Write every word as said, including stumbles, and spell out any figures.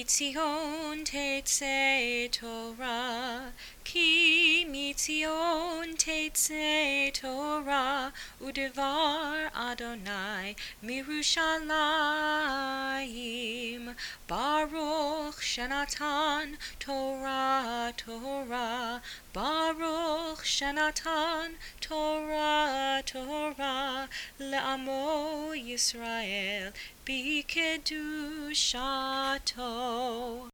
mitzion tetzei Torah, ki mitzion tetzei Torah, udevar Adonai mirushalayim. Baruch Shenatan Torah Torah, Baruch Shenatan Torah Torah, le'amo Yisrael bikedushato.